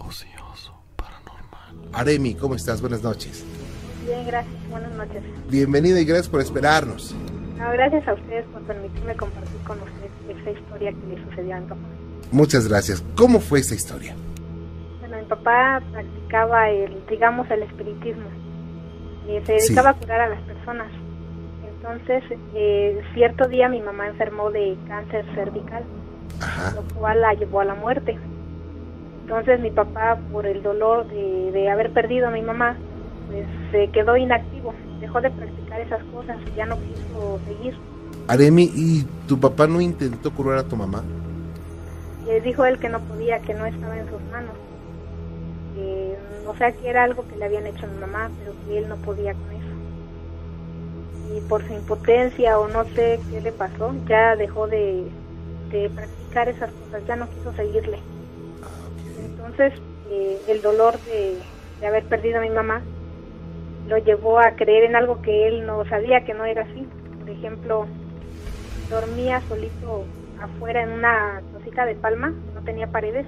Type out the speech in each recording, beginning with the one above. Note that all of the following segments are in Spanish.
Ocioso, paranormal. Aremi, ¿cómo estás? Buenas noches. Bien, gracias. Buenas noches. Bienvenida y gracias por esperarnos. No, gracias a ustedes por permitirme compartir con ustedes esa historia que le sucedió a mi papá. Muchas gracias. ¿Cómo fue esta historia? Bueno, mi papá practicaba el espiritismo. Se dedicaba a curar a las personas. Entonces, cierto día mi mamá enfermó de cáncer cervical, lo cual la llevó a la muerte. Entonces mi papá, por el dolor de haber perdido a mi mamá, pues se quedó inactivo, dejó de practicar esas cosas y ya no quiso seguir. Aremi, ¿y tu papá no intentó curar a tu mamá? Dijo él que no podía, que no estaba en sus manos. O sea, que era algo que le habían hecho a mi mamá, pero que él no podía con eso. Y por su impotencia o no sé qué le pasó, ya dejó de practicar esas cosas, ya no quiso seguirle. Entonces, el dolor de haber perdido a mi mamá lo llevó a creer en algo que él no sabía que no era así. Por ejemplo, dormía solito afuera en una casita de palma, no tenía paredes.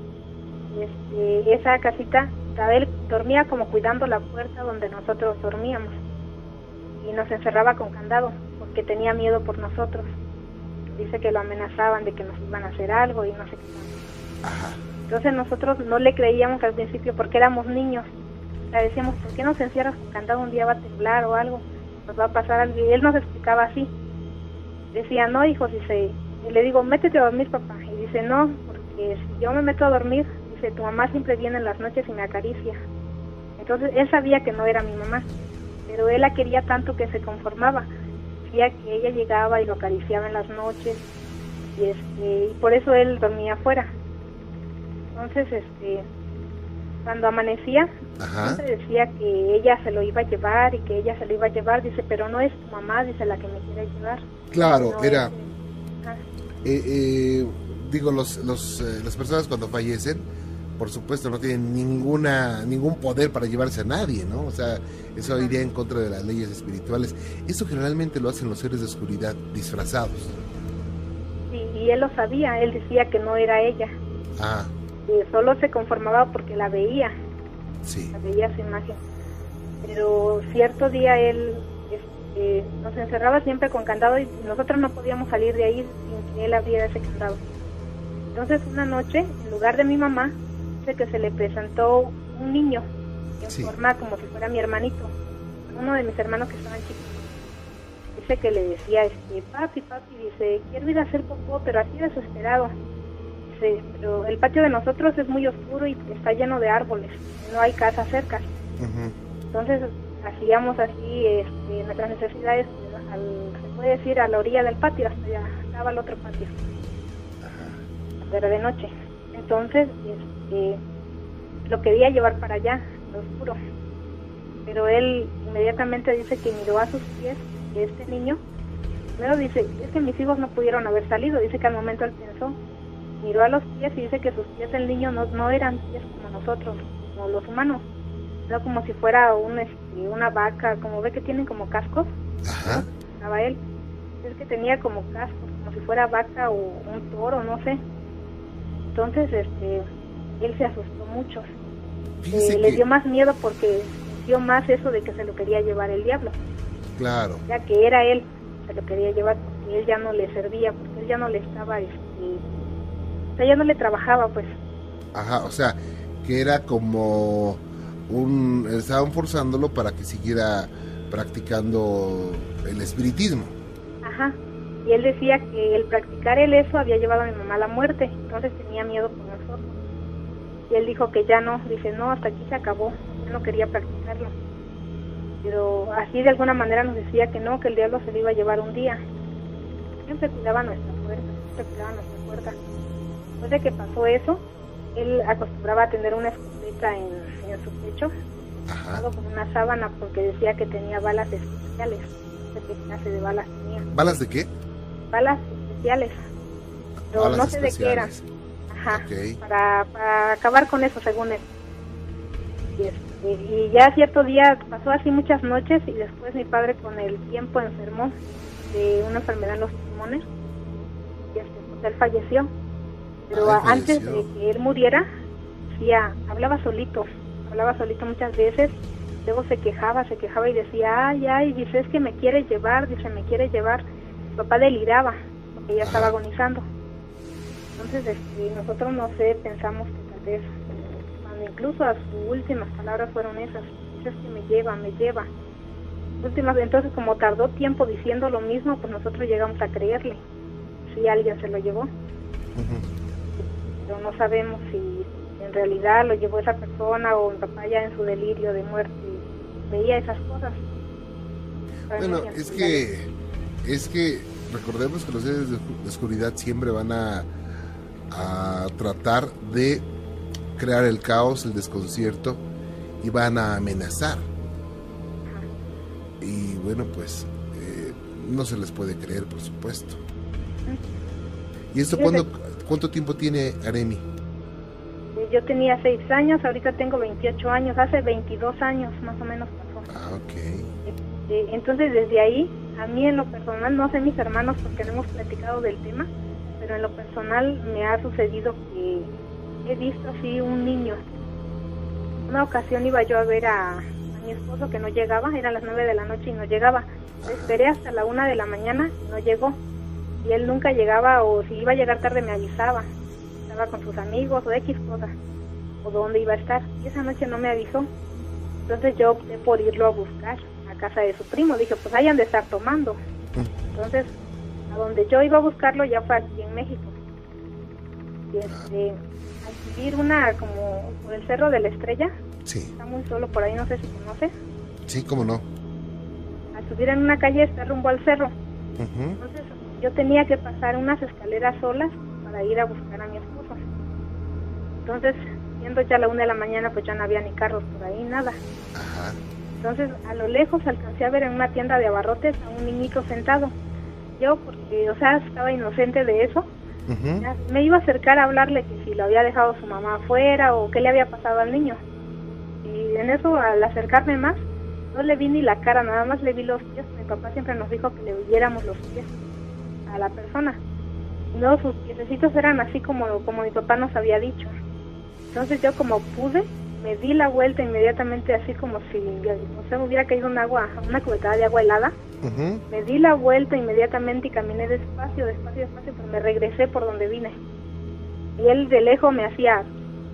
Esa casita, él dormía como cuidando la puerta donde nosotros dormíamos y nos encerraba con candado porque tenía miedo por nosotros. Dice que lo amenazaban de que nos iban a hacer algo y no sé qué. Entonces nosotros no le creíamos al principio porque éramos niños. O sea, decíamos, ¿por qué nos encierras con candado? Un día va a temblar o algo, nos va a pasar algo. Y él nos explicaba así. Decía, no, hijo, dice, y le digo, métete a dormir, papá. Y dice, no, porque si yo me meto a dormir, dice, tu mamá siempre viene en las noches y me acaricia. Entonces él sabía que no era mi mamá, pero él la quería tanto que se conformaba. Decía que ella llegaba y lo acariciaba en las noches y por eso él dormía afuera. Entonces, cuando amanecía, siempre decía que ella se lo iba a llevar y que ella se lo iba a llevar. Dice, pero no es tu mamá, dice, la que me quiere llevar. Claro, no era... digo, las personas cuando fallecen, por supuesto, no tienen ningún poder para llevarse a nadie, ¿no? O sea, eso iría en contra de las leyes espirituales. Eso generalmente lo hacen los seres de oscuridad disfrazados. Sí, y él lo sabía, él decía que no era ella. Solo se conformaba porque la veía. La veía su imagen. Pero cierto día él nos encerraba siempre con candado y nosotros no podíamos salir de ahí sin que él abriera ese candado. Entonces una noche, en lugar de mi mamá, dice que se le presentó un niño en forma como si fuera mi hermanito, uno de mis hermanos que estaban chicos. Dice que le decía, papi, dice, quiero ir a hacer popó, pero así desesperado. Dice, pero el patio de nosotros es muy oscuro y está lleno de árboles, no hay casa cerca. Entonces hacíamos así nuestras necesidades, se puede decir, a la orilla del patio, hasta allá estaba el otro patio. Pero de noche. Entonces, lo quería llevar para allá, lo oscuro. Pero él inmediatamente dice que miró a sus pies de este niño. Primero dice, es que mis hijos no pudieron haber salido. Dice que al momento él pensó, miró a los pies y dice que sus pies del niño no eran pies como nosotros, como los humanos. Era como si fuera una vaca, como ve que tienen como cascos. Estaba él. Es que tenía como cascos, como si fuera vaca o un toro, no sé. Entonces, él se asustó mucho. Le dio más miedo porque sintió más eso de que se lo quería llevar el diablo. Claro. Ya que era él, se lo quería llevar porque él ya no le servía, porque él ya no le estaba, o sea, ya no le trabajaba, pues. O sea, que era como estaban forzándolo para que siguiera practicando el espiritismo. Y él decía que el practicar eso había llevado a mi mamá a la muerte, entonces tenía miedo por nosotros. Y él dijo que ya no, dice, no, hasta aquí se acabó, yo no quería practicarlo. Pero así de alguna manera nos decía que no, que el diablo se lo iba a llevar un día. Siempre cuidaba nuestra puerta, Después de que pasó eso, él acostumbraba a tener una escopeta en su pecho, con una sábana, porque decía que tenía balas especiales. No sé qué clase de balas tenía. ¿Balas de qué? Balas especiales, pero balas no sé especiales. De qué eran. Para acabar con eso, según él. Y ya cierto día pasó así muchas noches y después mi padre con el tiempo enfermó de una enfermedad en los pulmones y pues él falleció. Pero antes de que él muriera, decía, hablaba solito muchas veces, luego se quejaba y decía, ay, dice, es que me quiere llevar, me quiere llevar. Mi papá deliraba, porque ella estaba agonizando. Entonces, nosotros, no sé, pensamos que tal vez, cuando incluso a sus últimas palabras fueron esas, es que me lleva. Entonces, como tardó tiempo diciendo lo mismo, pues nosotros llegamos a creerle, si alguien se lo llevó. Pero no sabemos si en realidad lo llevó esa persona o mi papá ya en su delirio de muerte veía esas cosas. Bueno, es que recordemos que los seres de oscuridad siempre van a tratar de crear el caos, el desconcierto, y van a amenazar. Y bueno, pues no se les puede creer, por supuesto. ¿Y esto cuánto tiempo tiene Aremi? Yo tenía 6 años, ahorita tengo 28 años, hace 22 años más o menos pasó. Ok. Entonces, desde ahí, a mí en lo personal, no sé mis hermanos porque no hemos platicado del tema, pero en lo personal me ha sucedido que he visto así un niño. Una ocasión iba yo a ver a mi esposo que no llegaba, eran las 9 de la noche y no llegaba. Esperé hasta la 1 de la mañana y no llegó. Y él nunca llegaba, o si iba a llegar tarde me avisaba. Estaba con sus amigos o X cosa, o dónde iba a estar. Y esa noche no me avisó. Entonces yo opté por irlo a buscar a casa de su primo. Dije, pues ahí han de estar tomando. Entonces, a donde yo iba a buscarlo ya fue aquí en México. Y al subir como por el Cerro de la Estrella, sí, está muy solo por ahí, no sé si conoces. Sí, cómo no. Al subir en una calle está rumbo al cerro. Entonces yo tenía que pasar unas escaleras solas para ir a buscar a mi esposo. Entonces, siendo ya la 1 de la mañana, pues ya no había ni carros por ahí, nada. Ajá. Entonces, a lo lejos alcancé a ver en una tienda de abarrotes a un niñito sentado. Yo, porque, estaba inocente de eso, me iba a acercar a hablarle que si lo había dejado su mamá afuera o qué le había pasado al niño. Y en eso, al acercarme más, no le vi ni la cara, nada más le vi los pies. Mi papá siempre nos dijo que le viéramos los pies a la persona. No, sus piececitos eran así como mi papá nos había dicho. Entonces yo, como pude, me di la vuelta inmediatamente, así como si, me hubiera caído una cubetada de agua helada. Me di la vuelta inmediatamente y caminé despacio, pero me regresé por donde vine. Y él de lejos me hacía,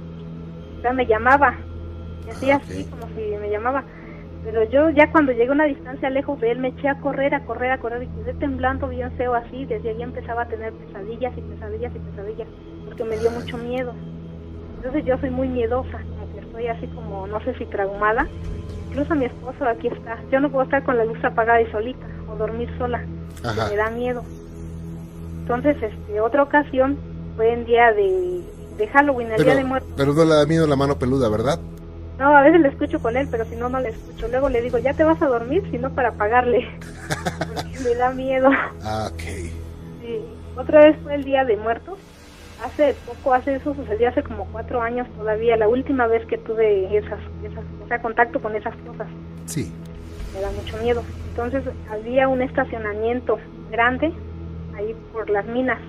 me llamaba, me hacía así como si me llamaba. Pero yo ya cuando llegué a una distancia lejos de él me eché a correr y quedé temblando bien feo así. Desde ahí empezaba a tener pesadillas, porque me dio mucho miedo. Entonces yo soy muy miedosa, como que estoy así como, no sé si traumada. Incluso mi esposo aquí está, yo no puedo estar con la luz apagada y solita, o dormir sola, me da miedo. Entonces, otra ocasión fue en día de Halloween, el día de muertos. Pero no le da miedo la mano peluda, ¿verdad? No, a veces le escucho con él, pero si no, no le escucho. Luego le digo, ya te vas a dormir, sino para pagarle. Porque me da miedo. Ok. Sí. Otra vez fue el Día de Muertos. Eso sucedió hace como 4 años todavía. La última vez que tuve contacto con esas cosas. Sí. Me da mucho miedo. Entonces, había un estacionamiento grande ahí por las minas.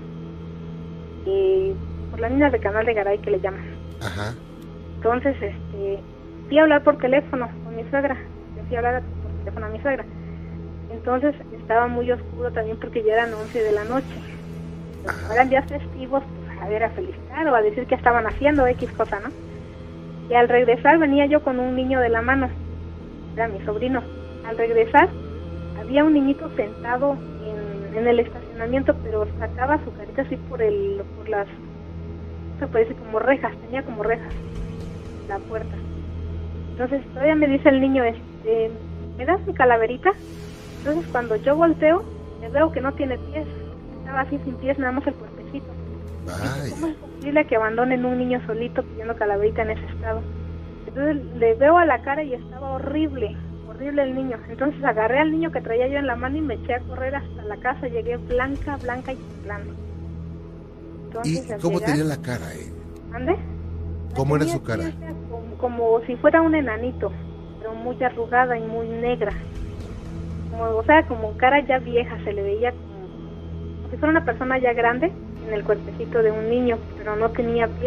Por las minas de Canal de Garay, que le llaman. Ajá. Entonces, fui a hablar por teléfono con mi suegra. Fui a hablar por teléfono a mi suegra. Entonces, estaba muy oscuro también porque ya eran 11 de la noche. Entonces, eran días festivos, pues, a ver, a felicitar o a decir que estaban haciendo X cosa, ¿no? Y al regresar venía yo con un niño de la mano. Era mi sobrino. Al regresar, había un niñito sentado en el estacionamiento, pero sacaba su carita así por las, se puede decir como rejas, tenía como rejas la puerta. Entonces todavía me dice el niño, ¿me das mi calaverita? Entonces cuando yo volteo, me veo que no tiene pies, estaba así sin pies, nada más el cuerpecito. ¿Cómo es posible que abandonen un niño solito pidiendo calaverita en ese estado? Entonces le veo a la cara y estaba horrible el niño. Entonces agarré al niño que traía yo en la mano y me eché a correr hasta la casa. Llegué blanca y temblando. ¿Y cómo tenía la cara? ¿Ande? ¿Cómo era su cara? Como si fuera un enanito, pero muy arrugada y muy negra. Como cara ya vieja, se le veía como si fuera una persona ya grande en el cuerpecito de un niño, pero no tenía pies.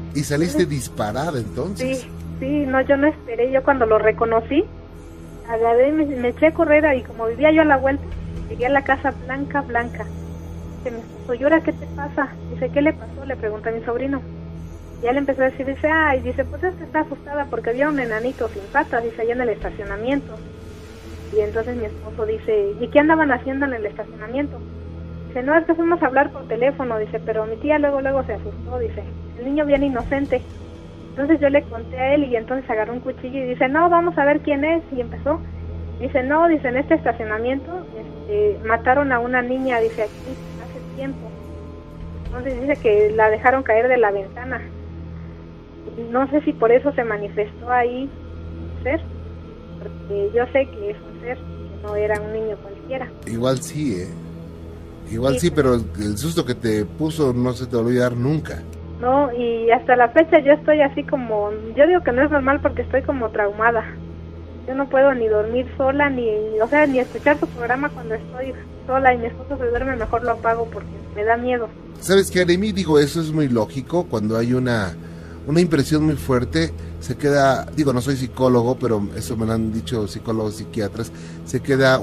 Y saliste disparada entonces. Sí, no, yo no esperé. Yo cuando lo reconocí, agarré, me eché a correr y como vivía yo a la vuelta, llegué a la casa blanca. Dice mi esposo, ¿y ahora qué te pasa? Dice, ¿qué le pasó? Le pregunta a mi sobrino. Y él empezó a decir, dice, pues es que está asustada porque había un enanito sin patas, dice, allá en el estacionamiento. Y entonces mi esposo dice, ¿y qué andaban haciendo en el estacionamiento? Dice, no, es que fuimos a hablar por teléfono, dice, pero mi tía luego se asustó, dice, el niño bien inocente. Entonces yo le conté a él y entonces agarró un cuchillo y dice, no, vamos a ver quién es. Y empezó, dice, no, dice, en este estacionamiento mataron a una niña, dice, aquí hace tiempo. Entonces dice que la dejaron caer de la ventana. Y no sé si por eso se manifestó ahí un ser, porque yo sé que es un ser, que no era un niño cualquiera. Igual sí, Igual sí, pero el susto que te puso no se te va a olvidar nunca. No, y hasta la fecha yo estoy así como, yo digo que no es normal porque estoy como traumada. Yo no puedo ni dormir sola, ni escuchar tu programa cuando estoy sola y mi esposo se duerme, mejor lo apago porque me da miedo. ¿Sabes qué, Aremi? Digo, eso es muy lógico, cuando hay una impresión muy fuerte, se queda, digo, no soy psicólogo, pero eso me lo han dicho psicólogos, psiquiatras, se queda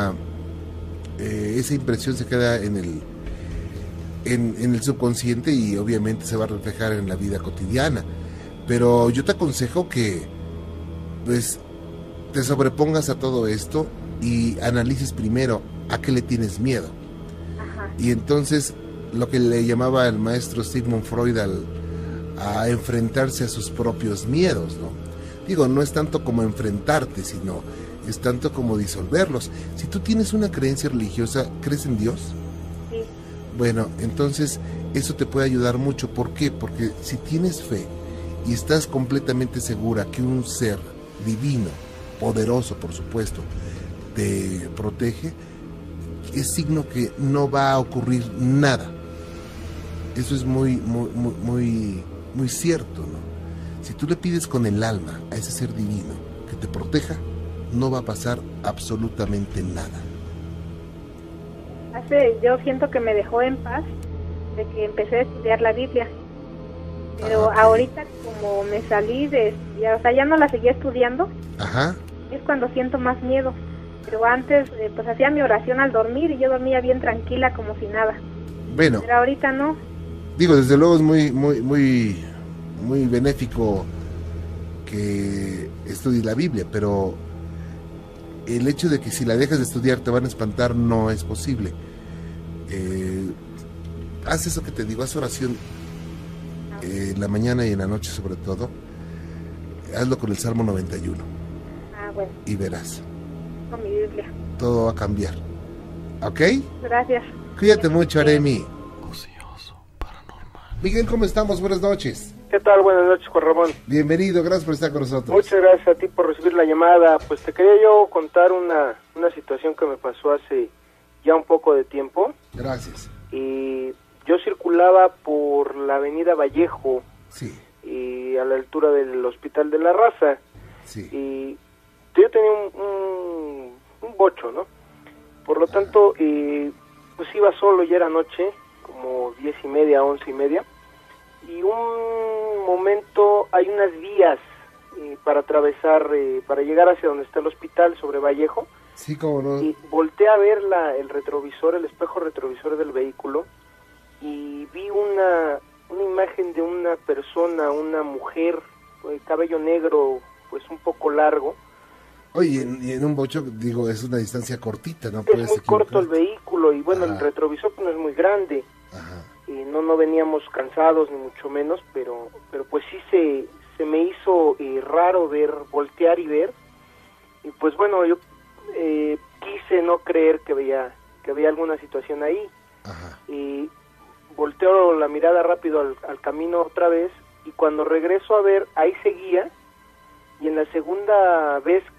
esa impresión se queda en el subconsciente y obviamente se va a reflejar en la vida cotidiana. Pero yo te aconsejo que pues te sobrepongas a todo esto y analices primero a qué le tienes miedo. Ajá. Y entonces lo que le llamaba el maestro Sigmund Freud a enfrentarse a sus propios miedos, ¿no? Digo, no es tanto como enfrentarte, sino es tanto como disolverlos. Si tú tienes una creencia religiosa, ¿crees en Dios? Sí. Bueno, entonces eso te puede ayudar mucho. ¿Por qué? Porque si tienes fe y estás completamente segura que un ser divino, poderoso por supuesto, te protege, es signo que no va a ocurrir nada. Eso es muy cierto, ¿no? Si tú le pides con el alma a ese ser divino que te proteja, no va a pasar absolutamente nada. Yo siento que me dejó en paz de que empecé a estudiar la Biblia, pero okay. Ahorita como me salí de estudiar, o sea, ya no la seguía estudiando. Ajá. Es cuando siento más miedo, pero antes pues hacía mi oración al dormir y yo dormía bien tranquila como si nada. Bueno. Pero ahorita no. Digo, desde luego es muy benéfico que estudies la Biblia, pero el hecho de que si la dejas de estudiar te van a espantar no es posible. Haz eso que te digo, haz oración en la mañana y en la noche sobre todo. Hazlo con el Salmo 91. Bueno. Y verás. Con mi Biblia. Todo va a cambiar. ¿Ok? Gracias. Cuídate mucho, Aremi. Ocioso, paranormal. Miguel, ¿cómo estamos? Buenas noches. ¿Qué tal? Buenas noches, Juan Ramón. Bienvenido, gracias por estar con nosotros. Muchas gracias a ti por recibir la llamada. Pues te quería yo contar una situación que me pasó hace ya un poco de tiempo. Gracias. Y yo circulaba por la avenida Vallejo, sí, y a la altura del Hospital de la Raza. Sí. Y yo tenía un bocho, ¿no? Por lo tanto, pues iba solo, ya era noche, como 10:30, 11:30. Y un momento hay unas vías para atravesar, para llegar hacia donde está el hospital, sobre Vallejo. Sí, cómo no. Y volteé a ver el retrovisor, el espejo retrovisor del vehículo, y vi una imagen de una persona, una mujer, cabello negro, pues un poco largo. Oye, y en un bocho, digo, es una distancia cortita, ¿no? Es muy corto el vehículo, y bueno, el retrovisor pues no es muy grande. Ajá. Y no veníamos cansados ni mucho menos, pero pues sí se me hizo raro voltear y ver. Y pues bueno, yo quise no creer que había alguna situación ahí. Ajá. Y volteo la mirada rápido al camino otra vez, y cuando regreso a ver, ahí seguía. Y en la segunda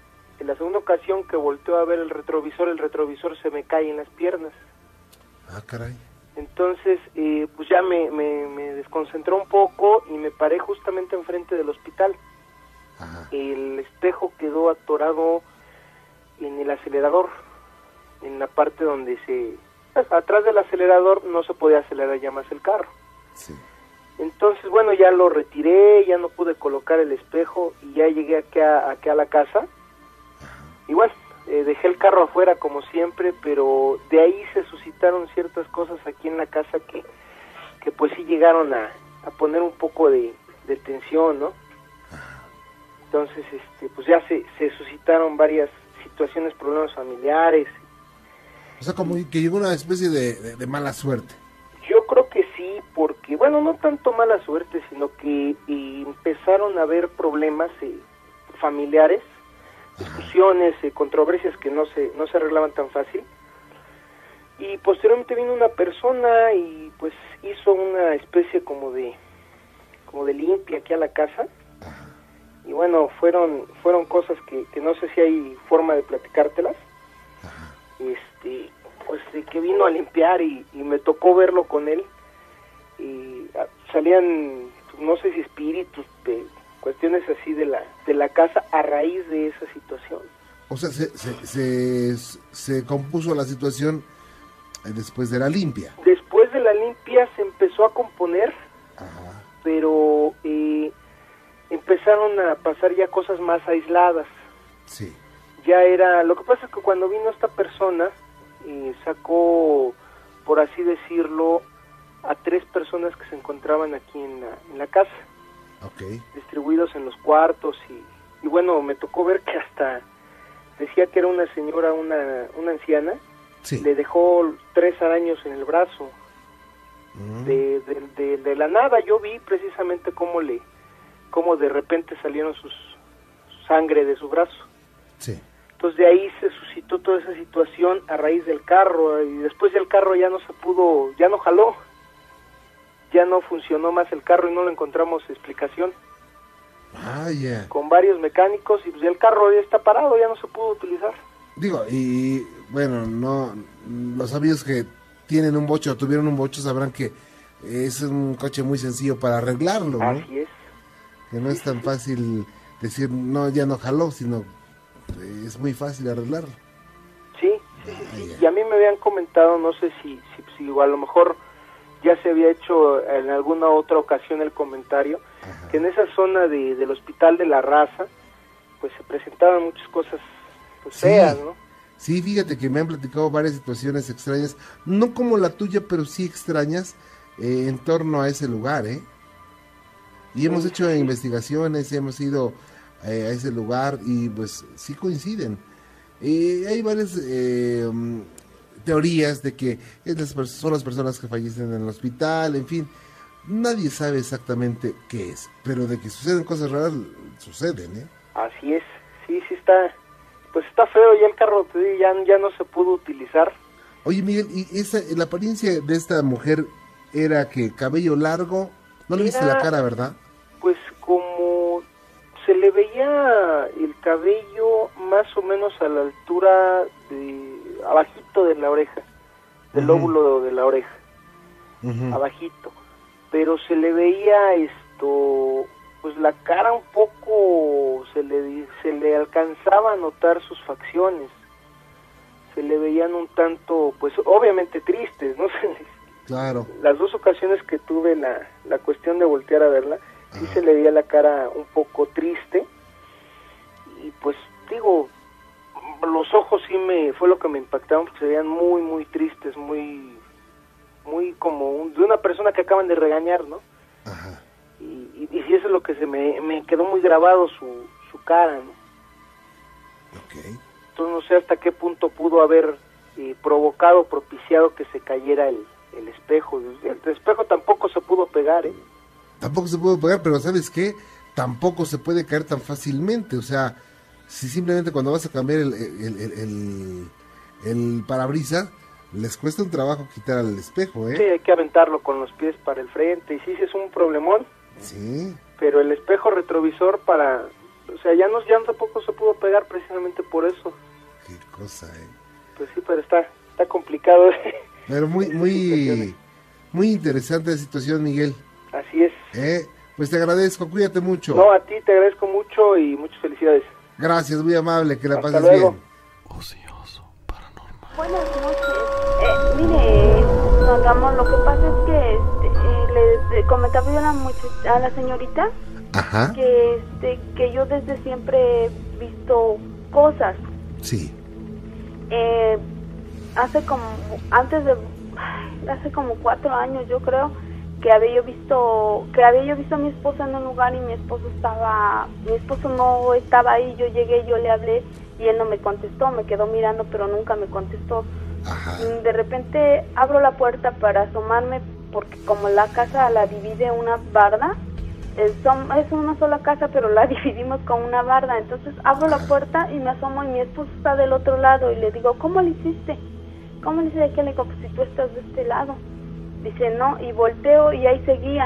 ocasión que volteo a ver el retrovisor se me cae en las piernas. Ah, caray. Entonces, pues ya me desconcentró un poco y me paré justamente enfrente del hospital. Ajá. El espejo quedó atorado en el acelerador, en la parte donde atrás del acelerador no se podía acelerar ya más el carro. Sí. Entonces, bueno, ya lo retiré, ya no pude colocar el espejo y ya llegué aquí a la casa. Igual, dejé el carro afuera como siempre, pero de ahí se suscitaron ciertas cosas aquí en la casa que pues sí llegaron a poner un poco de tensión, ¿no? Entonces, pues ya se suscitaron varias situaciones, problemas familiares. O sea, como que llegó una especie de mala suerte. Yo creo que sí, porque, bueno, no tanto mala suerte, sino que empezaron a haber problemas familiares, discusiones, controversias que no se arreglaban tan fácil. Y posteriormente vino una persona y pues hizo una especie como de limpia aquí a la casa. Y bueno, fueron cosas que no sé si hay forma de platicártelas. Pues que vino a limpiar y me tocó verlo con él. Y salían, no sé si espíritus, cuestiones así de la casa a raíz de esa situación. O sea, se compuso la situación después de la limpia. Después de la limpia se empezó a componer, pero empezaron a pasar ya cosas más aisladas. Sí. Ya era, lo que pasa es que cuando vino esta persona, sacó, por así decirlo, a 3 personas que se encontraban aquí en la casa. Okay. Distribuidos en los cuartos y bueno, me tocó ver que hasta decía que era una señora, una anciana. Sí. Le dejó 3 araños en el brazo. De la nada yo vi precisamente cómo de repente salieron su sangre de su brazo. Sí. Entonces de ahí se suscitó toda esa situación a raíz del carro, y después del carro ya no jaló, ya no funcionó más el carro y no le encontramos explicación. Yeah. Con varios mecánicos y pues el carro ya está parado, ya no se pudo utilizar. Digo, y bueno, no, los amigos que tienen un bocho o tuvieron un bocho sabrán que es un coche muy sencillo para arreglarlo, ¿no? Así es. Que no es tan fácil decir, no, ya no jaló, sino es muy fácil arreglarlo. Sí. Y a mí me habían comentado, no sé si a lo mejor ya se había hecho en alguna otra ocasión el comentario, que en esa zona del Hospital de la Raza, pues se presentaban muchas cosas pues feas, ¿no? Sí, fíjate que me han platicado varias situaciones extrañas, no como la tuya, pero sí extrañas en torno a ese lugar, ¿eh? Y hemos hecho investigaciones, hemos ido a ese lugar y pues sí coinciden. Hay varias teorías de que son las personas que fallecen en el hospital, en fin, nadie sabe exactamente qué es, pero de que suceden cosas raras, suceden, ¿eh? Así es, sí está, pues está feo, ya el carro ya no se pudo utilizar. Oye, Miguel, ¿y la apariencia de esta mujer era que cabello largo? No le viste la cara, ¿verdad? Pues como se le veía el cabello más o menos a la altura abajito de la oreja, del lóbulo de la oreja, abajito, pero se le veía pues la cara un poco, se le alcanzaba a notar sus facciones, se le veían un tanto, pues obviamente tristes, ¿no? Claro. Las 2 ocasiones que tuve la cuestión de voltear a verla, sí se le veía la cara un poco triste, y pues digo, los ojos sí fue lo que me impactaron, porque se veían muy, muy tristes, muy como de una persona que acaban de regañar, ¿no? Ajá. Y sí, eso es lo que me quedó muy grabado, su cara, ¿no? Okay. Entonces no sé hasta qué punto pudo haber propiciado que se cayera el espejo. El espejo tampoco se pudo pegar, ¿eh? Tampoco se pudo pegar, pero ¿sabes qué? Tampoco se puede caer tan fácilmente, o sea, si simplemente cuando vas a cambiar el parabrisas, les cuesta un trabajo quitar el espejo, ¿eh? Sí, hay que aventarlo con los pies para el frente, y sí es un problemón. Sí. Pero el espejo retrovisor o sea, ya tampoco se pudo pegar precisamente por eso. Qué cosa, ¿eh? Pues sí, pero está complicado. Pero muy interesante la situación, Miguel. Así es. Pues te agradezco, cuídate mucho. No, a ti te agradezco mucho y muchas felicidades. Gracias, muy amable, que la Hasta pases luego. bien. Ocioso, paranormal. Buenas noches. Mire, don Ramón, lo que pasa es que le comentaba yo a la señorita que yo desde siempre he visto cosas. Sí. Hace como 4 años, yo creo, que había yo visto a mi esposo en un lugar y mi esposo no estaba ahí. Yo llegué, yo le hablé y él no me contestó, me quedó mirando pero nunca me contestó. Ajá. De repente abro la puerta para asomarme, porque como la casa la divide una barda, es una sola casa pero la dividimos con una barda, entonces abro la puerta y me asomo y mi esposo está del otro lado y le digo, ¿cómo le hiciste? ¿Cómo le hice de qué? Le digo, pues si tú estás de este lado. Dice, no, y volteo y ahí seguía.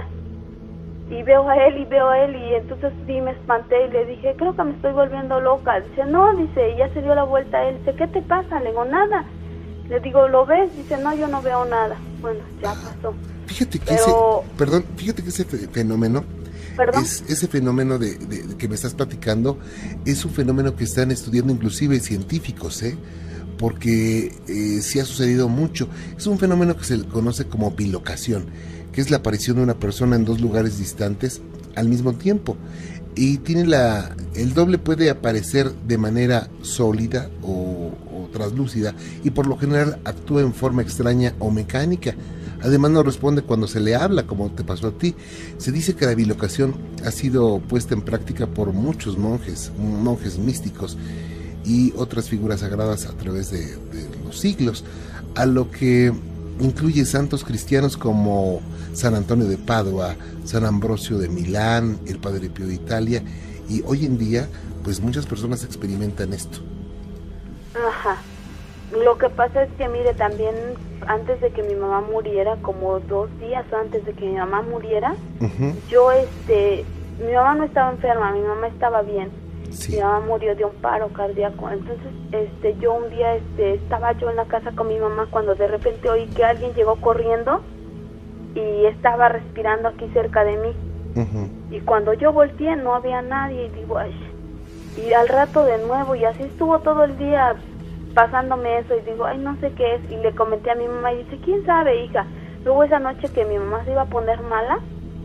Y veo a él y entonces sí me espanté y le dije, creo que me estoy volviendo loca. Dice, no, dice, y ya se dio la vuelta a él. Dice, ¿qué te pasa? Le digo, nada. Le digo, ¿lo ves? Dice, no, yo no veo nada. Bueno, ya pasó. Fíjate que ese fenómeno, ese fenómeno de que me estás platicando, es un fenómeno que están estudiando inclusive científicos, porque sí ha sucedido mucho. Es un fenómeno que se conoce como bilocación, que es la aparición de una persona en 2 lugares distantes al mismo tiempo. Y tiene el doble puede aparecer de manera sólida o translúcida, y por lo general actúa en forma extraña o mecánica. Además no responde cuando se le habla, como te pasó a ti. Se dice que la bilocación ha sido puesta en práctica por muchos monjes místicos y otras figuras sagradas a través de los siglos, a lo que incluye santos cristianos como San Antonio de Padua, San Ambrosio de Milán, el Padre Pío de Italia, y hoy en día pues muchas personas experimentan esto. Ajá. Lo que pasa es que, mire, también antes de que mi mamá muriera, como 2 días antes de que mi mamá muriera, yo, mi mamá no estaba enferma, mi mamá estaba bien. Sí. Mi mamá murió de un paro cardíaco. Entonces, yo un día, estaba yo en la casa con mi mamá cuando de repente oí que alguien llegó corriendo y estaba respirando aquí cerca de mí. Y cuando yo volteé no había nadie y digo, ay. Y al rato de nuevo, y así estuvo todo el día pasándome eso, y digo, ay, no sé qué es, y le comenté a mi mamá, y dice, ¿quién sabe, hija? Luego esa noche que mi mamá se iba a poner mala,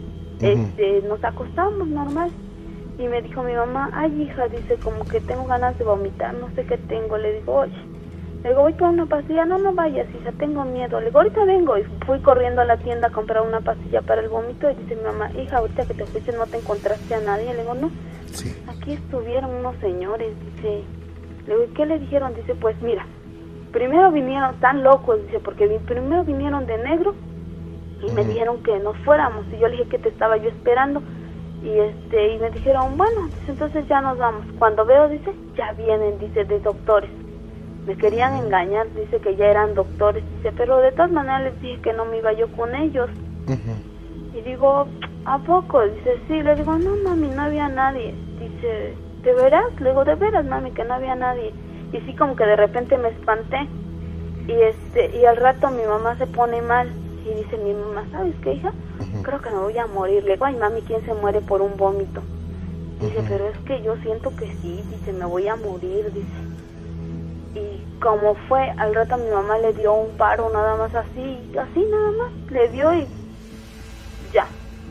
nos acostamos normal, y me dijo mi mamá, ay, hija, dice, como que tengo ganas de vomitar, no sé qué tengo. Le digo, oye, voy por una pastilla. No vayas, hija, tengo miedo. Le digo, ahorita vengo, y fui corriendo a la tienda a comprar una pastilla para el vómito, y dice mi mamá, hija, ahorita que te fuiste no te encontraste a nadie. Le digo, no, sí. Aquí estuvieron unos señores, dice. Le digo, ¿qué le dijeron? Dice, pues mira, primero vinieron tan locos, dice, porque primero vinieron de negro y me dijeron que nos fuéramos, y yo le dije que te estaba yo esperando, y me dijeron, bueno, dice, entonces ya nos vamos. Cuando veo, dice, ya vienen, dice, de doctores. Me querían engañar, dice que ya eran doctores, dice, pero de todas maneras les dije que no me iba yo con ellos. Y digo, ¿a poco? Dice, sí. Le digo, no, mami, no había nadie. Dice, ¿de veras? Le digo, de veras, mami, que no había nadie. Y sí, como que de repente me espanté. Y al rato mi mamá se pone mal. Y dice mi mamá, ¿sabes qué, hija? Creo que me voy a morir. Le digo, ay, mami, ¿quién se muere por un vómito? Dice, pero es que yo siento que sí. Dice, me voy a morir, dice. Y como fue, al rato mi mamá le dio un paro, nada más así nada más. Le dio y ya.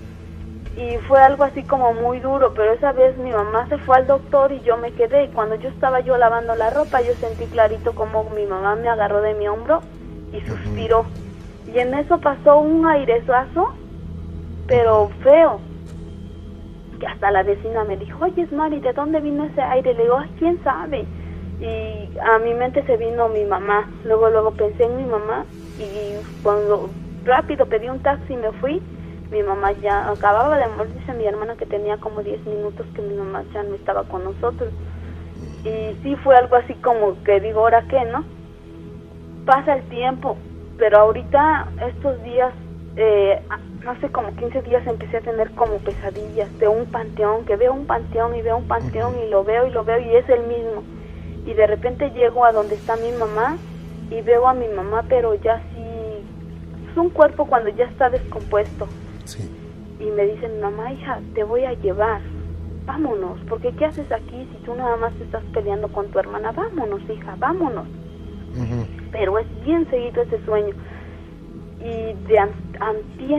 Y fue algo así como muy duro, pero esa vez mi mamá se fue al doctor y yo me quedé. Y cuando yo estaba yo lavando la ropa, yo sentí clarito como mi mamá me agarró de mi hombro y suspiró. Y en eso pasó un airezazo, pero feo, que hasta la vecina me dijo, oye, Mari, ¿de dónde vino ese aire? Le digo, ay, ¿quién sabe? Y a mi mente se vino mi mamá. Luego pensé en mi mamá, y cuando rápido pedí un taxi y me fui. Mi mamá ya acababa de morir, dice mi hermana que tenía como 10 minutos que mi mamá ya no estaba con nosotros. Y sí fue algo así como que digo, ¿ahora qué, no? Pasa el tiempo, pero ahorita estos días, hace como 15 días empecé a tener como pesadillas de un panteón, que veo un panteón y veo un panteón y lo veo y es el mismo. Y de repente llego a donde está mi mamá y veo a mi mamá, pero ya sí, es un cuerpo cuando ya está descompuesto. Sí. Y me dice mi mamá, hija, te voy a llevar, vámonos, porque ¿qué haces aquí si tú nada más te estás peleando con tu hermana? Vámonos, hija, vámonos. Pero es bien seguido ese sueño. Y de antier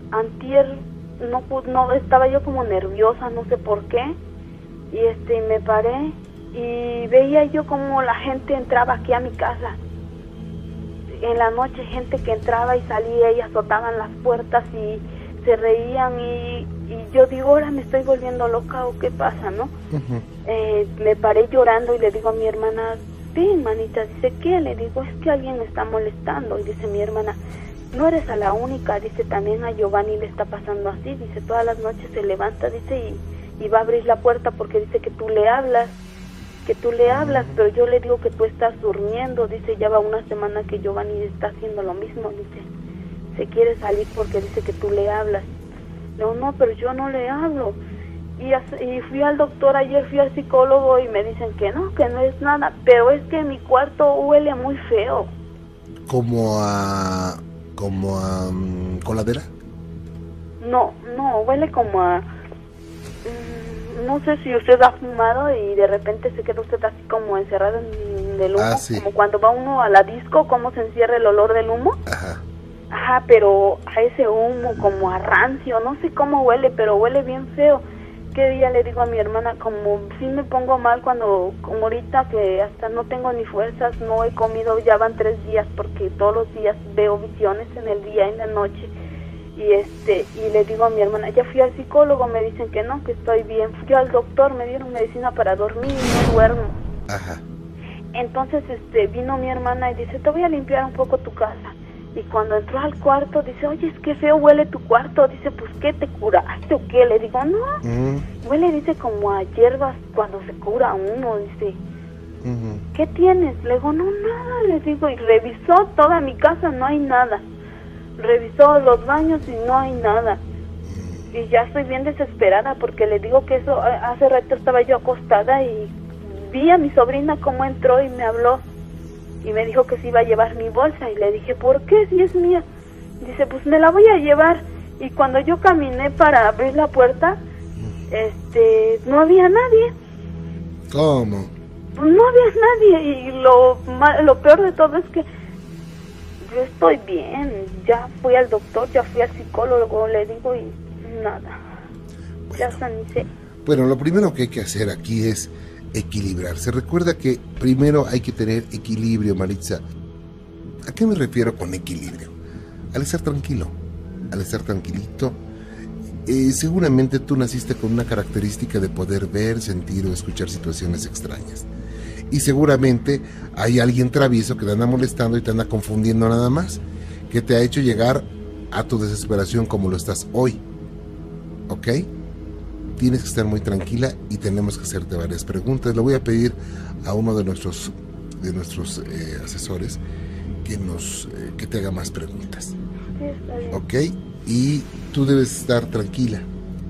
antier no estaba yo como nerviosa, no sé por qué, y me paré y veía yo como la gente entraba aquí a mi casa. En la noche gente que entraba y salía y azotaban las puertas y se reían y yo digo, ahora me estoy volviendo loca o qué pasa, ¿no? Me paré llorando y le digo a mi hermana, sí, manita, dice, ¿qué? Le digo, es que alguien me está molestando. Y dice mi hermana, no eres a la única, dice, también a Giovanni le está pasando así, dice, todas las noches se levanta, dice, y va a abrir la puerta porque dice que tú le hablas, pero yo le digo que tú estás durmiendo, dice, ya va una semana que Giovanni está haciendo lo mismo, dice, se quiere salir porque dice que tú le hablas. No, pero yo no le hablo. Y fui al doctor ayer, fui al psicólogo y me dicen que no es nada, pero es que mi cuarto huele muy feo. ¿Como a coladera? No, huele como a... no sé si usted ha fumado y de repente se queda usted así como encerrado en el humo, sí. Como cuando va uno a la disco, cómo se encierra el olor del humo. Ajá, pero a ese humo como a rancio, no sé cómo huele, pero huele bien feo. ¿Qué día le digo a mi hermana? Como sí me pongo mal como ahorita que hasta no tengo ni fuerzas, no he comido, ya van 3 días porque todos los días veo visiones en el día, en la noche. Y le digo a mi hermana, ya fui al psicólogo, me dicen que no, que estoy bien. Fui al doctor, me dieron medicina para dormir y no duermo. Entonces vino mi hermana y dice, te voy a limpiar un poco tu casa. Y cuando entró al cuarto, dice, oye, es que feo huele tu cuarto. Dice, pues, ¿qué, te curaste o qué? Le digo, no, huele, dice, como a hierbas cuando se cura uno, dice. ¿Qué tienes? Le digo, no, nada, le digo, y revisó toda mi casa, no hay nada. Revisó los baños y no hay nada. Y ya estoy bien desesperada porque le digo que eso, hace rato estaba yo acostada y vi a mi sobrina cómo entró y me habló. Y me dijo que se iba a llevar mi bolsa y le dije, ¿por qué? Si es mía. Dice, pues me la voy a llevar. Y cuando yo caminé para abrir la puerta, no había nadie. ¿Cómo? Pues no había nadie y lo peor de todo es que yo estoy bien. Ya fui al doctor, ya fui al psicólogo, le digo y nada. Bueno, ya sanicé. Bueno, lo primero que hay que hacer aquí es equilibrarse. Recuerda que primero hay que tener equilibrio, Maritza. ¿A qué me refiero con equilibrio? Al estar tranquilo, al estar tranquilito. Seguramente tú naciste con una característica de poder ver, sentir o escuchar situaciones extrañas. Y seguramente hay alguien travieso que te anda molestando y te anda confundiendo nada más, que te ha hecho llegar a tu desesperación como lo estás hoy. ¿Ok? Tienes que estar muy tranquila y tenemos que hacerte varias preguntas. Le voy a pedir a uno de nuestros asesores que te haga más preguntas. ¿Ok? Y tú debes estar tranquila.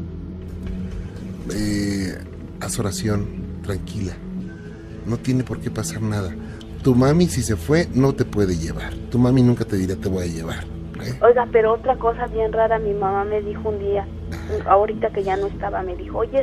Haz oración, tranquila. No tiene por qué pasar nada. Tu mami, si se fue, no te puede llevar. Tu mami nunca te dirá te voy a llevar. Oiga, pero otra cosa bien rara, mi mamá me dijo un día, ahorita que ya no estaba, me dijo, oye,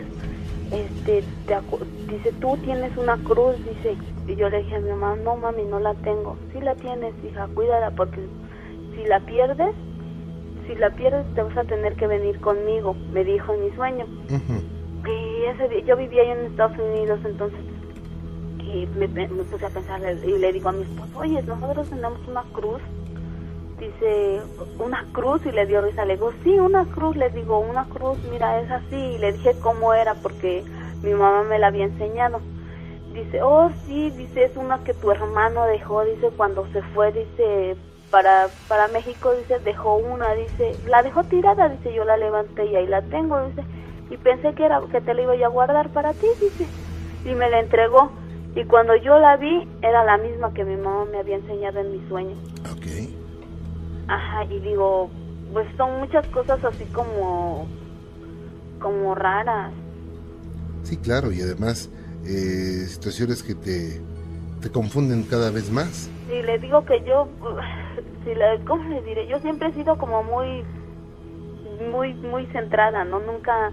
dice, tú tienes una cruz, dice, y yo le dije a mi mamá, no mami, no la tengo. Sí la tienes, hija, cuídala, porque si la pierdes te vas a tener que venir conmigo, me dijo en mi sueño. Y ese día, yo vivía ahí en Estados Unidos, entonces, y me puse a pensar, y le digo a mi esposo, oye, nosotros tenemos una cruz. Dice, ¿una cruz? Y le dio risa. Le digo, sí, una cruz. Le digo, una cruz, mira, es así. Y le dije cómo era porque mi mamá me la había enseñado. Dice, oh, sí, dice, es una que tu hermano dejó, dice, cuando se fue, dice, para México, dice, dejó una, dice, la dejó tirada, dice, yo la levanté y ahí la tengo, dice, y pensé que te la iba a guardar para ti, dice, y me la entregó. Y cuando yo la vi, era la misma que mi mamá me había enseñado en mi sueño. Ok. Ajá, y digo, pues son muchas cosas así como raras. Sí, claro, y además situaciones que te confunden cada vez más. Sí, le digo que yo, ¿cómo le diré? Yo siempre he sido como muy centrada, ¿no? Nunca...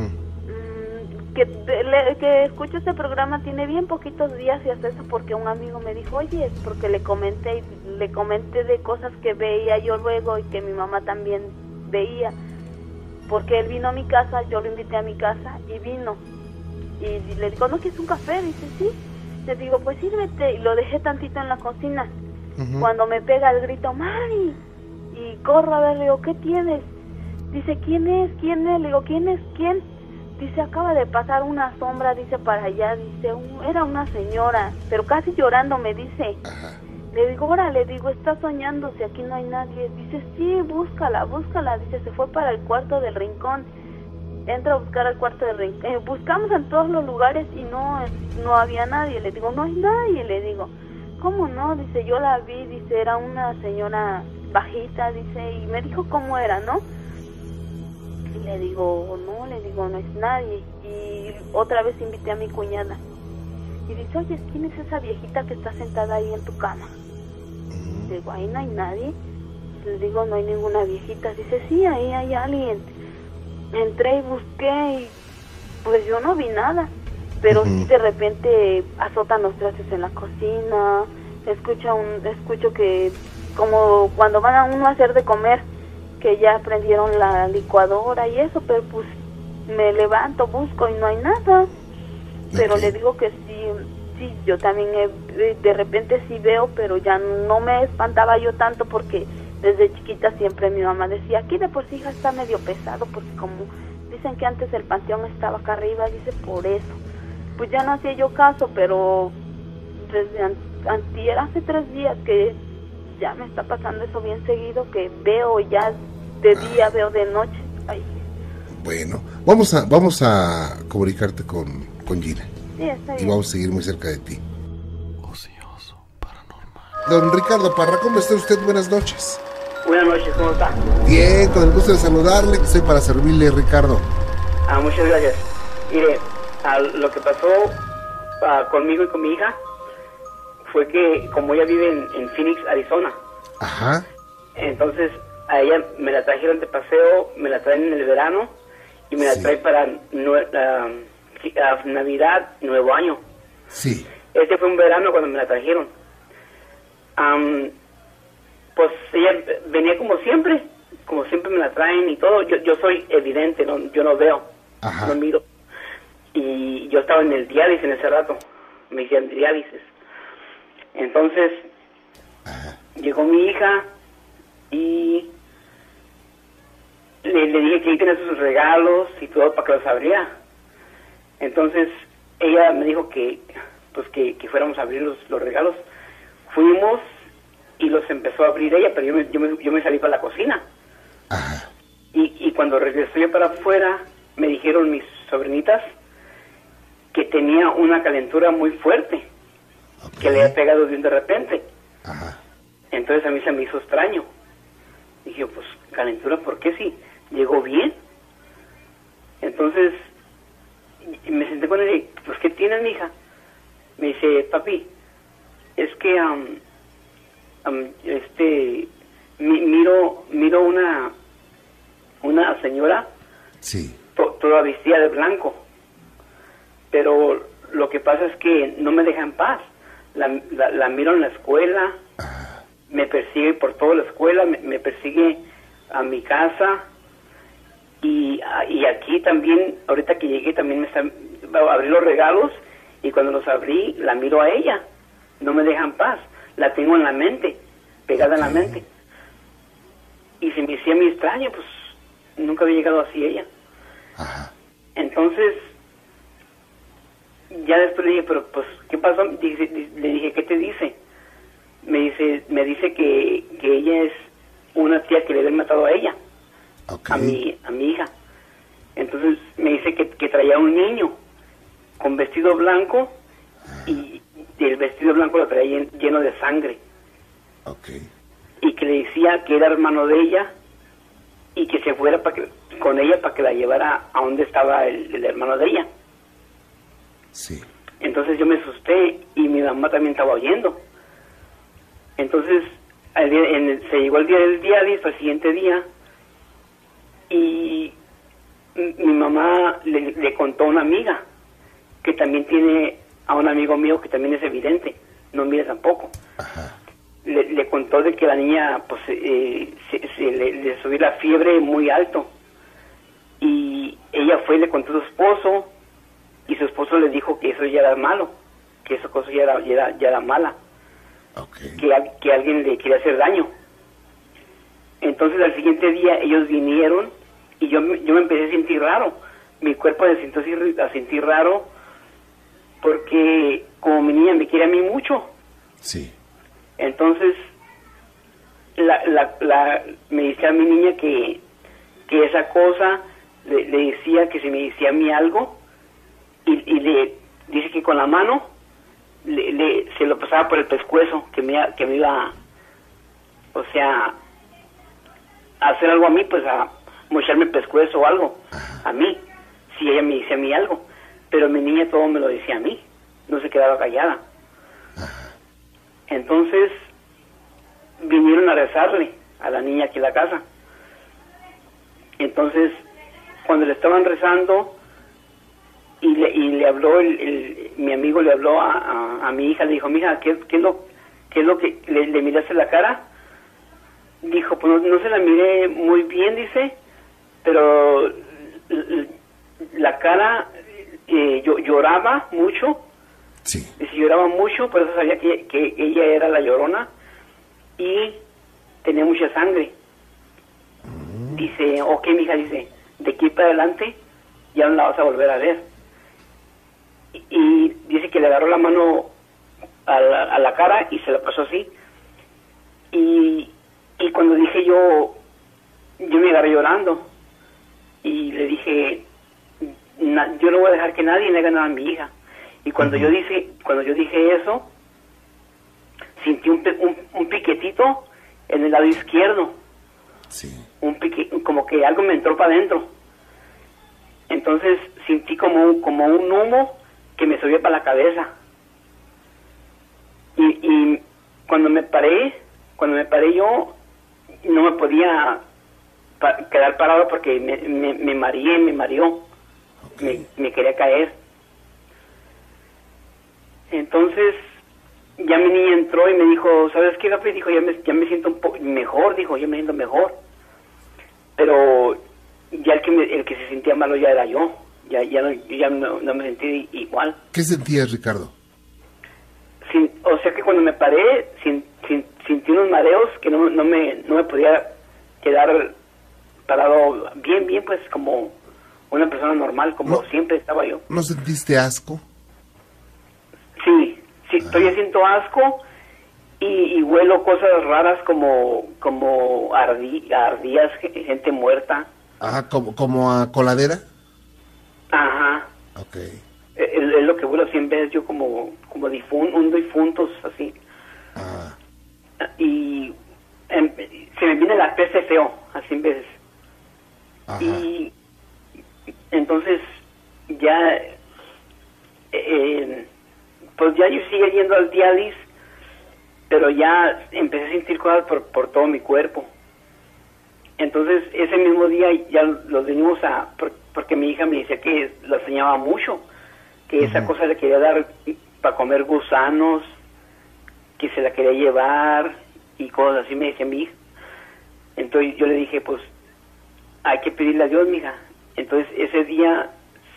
Que escucho este programa tiene bien poquitos días y hasta eso porque un amigo me dijo, oye, es porque le comenté de cosas que veía yo luego y que mi mamá también veía. porque él vino a mi casa, yo lo invité a mi casa y vino. Y le digo, ¿no quieres un café? Dice, sí. Le digo, pues sírvete. Y lo dejé tantito en la cocina. Cuando me pega el grito, Mari, y corro a ver, le digo, ¿qué tienes? Dice, ¿quién es? ¿Quién es? Le digo, ¿quién es? ¿Quién? Dice, acaba de pasar una sombra, dice, para allá. Dice, era una señora, pero casi llorando me dice. Le digo, ahora, le digo, está soñando si aquí no hay nadie. Dice, sí, búscala, búscala. Dice, se fue para el cuarto del rincón. Entra a buscar al cuarto del rincón. Buscamos en todos los lugares y no había nadie. Le digo, no hay nadie. Le digo, ¿cómo no? Dice, yo la vi. Dice, era una señora bajita, dice, y me dijo cómo era, ¿no? Y le digo, no es nadie. Y otra vez invité a mi cuñada. Y dice, oye, ¿quién es esa viejita que está sentada ahí en tu cama? Le digo, ahí no hay nadie. Le digo, no hay ninguna viejita. Dice, sí, ahí hay alguien. Entré y busqué y pues yo no vi nada. Pero sí de repente azotan los trastes en la cocina. Escucho que como cuando van a uno a hacer de comer, que ya prendieron la licuadora y eso, pero pues me levanto, busco y no hay nada. Pero le digo que sí, yo también de repente sí veo, pero ya no me espantaba yo tanto porque desde chiquita siempre mi mamá decía, aquí de por sí hija está medio pesado, porque como dicen que antes el panteón estaba acá arriba, dice, por eso. Pues ya no hacía yo caso, pero desde antier, hace 3 días que ya me está pasando eso bien seguido, que veo ya de día, veo de noche. Ay. Bueno, vamos a comunicarte con Gina. Sí, está bien. Y vamos a seguir muy cerca de ti. Ocioso paranormal. Don Ricardo Parra, ¿cómo está usted? Buenas noches. Buenas noches, ¿cómo está? Bien, con el gusto de saludarle, que estoy para servirle, Ricardo. Muchas gracias. Mire, lo que pasó conmigo y con mi hija fue que, como ella vive en Phoenix, Arizona, ajá, entonces a ella me la trajeron de paseo, me la traen en el verano y me la traen para Navidad, Nuevo Año. Sí. Este fue un verano cuando me la trajeron. Pues ella venía como siempre me la traen y todo. Yo soy evidente, yo no veo, ajá, no miro. Y yo estaba en el diálisis en ese rato, me hicieron diálisis. Entonces, llegó mi hija y le dije que ahí tenía sus regalos y todo para que los abriera. Entonces, ella me dijo que fuéramos a abrir los regalos. Fuimos y los empezó a abrir ella, pero yo me salí para la cocina. Ajá. Y cuando regresé yo para afuera, me dijeron mis sobrinitas que tenía una calentura muy fuerte, okay, que le había pegado de repente. Ajá. Entonces a mí se me hizo extraño. Dije, pues, calentura, ¿por qué si llegó bien? Entonces me senté con ella y, pues, ¿qué tienes, mija? Me dice, papi, es que miro una señora, sí, toda vestida de blanco, pero lo que pasa es que no me deja en paz. La miro en la escuela, me persigue por toda la escuela, me persigue a mi casa y aquí también. Ahorita que llegué también abrí los regalos y cuando los abrí la miro a ella, no me deja en paz, la tengo en la mente, pegada, okay, en la mente, y se me hacía muy extraño, pues nunca había llegado así ella. Ajá. Entonces ya después le dije, pero pues, ¿qué pasó? Le dije, ¿qué te dice? Me dice que ella es una tía que le había matado a ella, okay, a mi hija. Entonces me dice que traía un niño con vestido blanco y el vestido blanco lo traía lleno de sangre. Okay. Y que le decía que era hermano de ella y que se fuera con ella para que la llevara a donde estaba el hermano de ella. Sí. Entonces yo me asusté y mi mamá también estaba oyendo. Entonces se llegó el día del diálisis, al siguiente día, y mi mamá le contó a una amiga que también tiene a un amigo mío que también es evidente, no mira tampoco. Ajá. Le contó de que la niña pues le subió la fiebre muy alto ella fue y le contó a su esposo, y su esposo le dijo que eso ya era malo, que esa cosa ya era mala, que alguien le quería hacer daño. Entonces al siguiente día ellos vinieron y yo me empecé a sentir raro, mi cuerpo se sintió a sentir raro, porque como mi niña me quiere a mí mucho. Sí. Entonces me decía a mi niña que esa cosa le decía que si me decía a mí algo, y le dice que con la mano se lo pasaba por el pescuezo, que me iba, o sea, a hacer algo a mí, pues a mocharme el pescuezo o algo, a mí, si ella me decía a mí algo. Pero mi niña todo me lo decía a mí, no se quedaba callada. Entonces vinieron a rezarle a la niña aquí en la casa. Entonces cuando le estaban rezando y le habló mi amigo, le habló a mi hija, le dijo: mija, ¿qué es lo que le miraste la cara? Dijo: pues no se la miré muy bien, dice, pero la cara yo lloraba mucho. Sí. Dice, lloraba mucho, por eso sabía que ella era la llorona, y tenía mucha sangre. Dice: ok, mija, dice, de aquí para adelante ya no la vas a volver a ver. Y dice que le agarró la mano a la cara y se la pasó así. Y cuando dije yo me agarré llorando y le dije: yo no voy a dejar que nadie le haga nada a mi hija. Y cuando yo dije eso, sentí un piquetito en el lado izquierdo. Sí. Como que algo me entró para adentro. Entonces sentí como un humo que me subía para la cabeza. Y cuando me paré yo no me podía quedar parado porque me mareó. Okay. Me quería caer. Entonces ya mi niña entró y me dijo: ¿sabes qué, Gabriel? Dijo: ya me siento un poco mejor, dijo, ya me siento mejor. Pero ya el que se sentía malo ya era yo. Ya no me sentí igual. ¿Qué sentías, Ricardo? O sea que cuando me paré sentí unos mareos que no me podía quedar parado bien, pues como una persona normal, como siempre estaba yo. ¿No sentiste asco? Sí, todavía siento asco y huelo cosas raras como ardillas, gente muerta. Ajá, como a coladera. Ajá. Okay. Es lo que huelo siempre, yo como difuntos, así. Ah. Y se me viene la peste feo, así en veces. Ajá. Y entonces ya pues ya yo seguía yendo al diálisis, pero ya empecé a sentir cosas por todo mi cuerpo. Entonces ese mismo día ya los venimos porque mi hija me decía que la extrañaba mucho, que esa cosa le quería dar para comer gusanos, que se la quería llevar y cosas así, me decía mi hija. Entonces yo le dije: pues hay que pedirle a Dios, mija. Entonces ese día